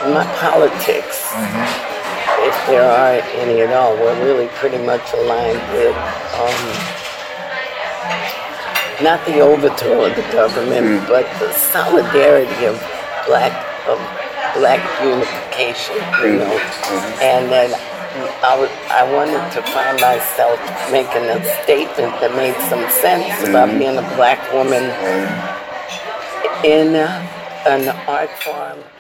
my politics, if there are any at all, we're really pretty much aligned with not the overthrow of the government, but the solidarity of black unification, you know, and then I wanted to find myself making a statement that made some sense about being a black woman in an art form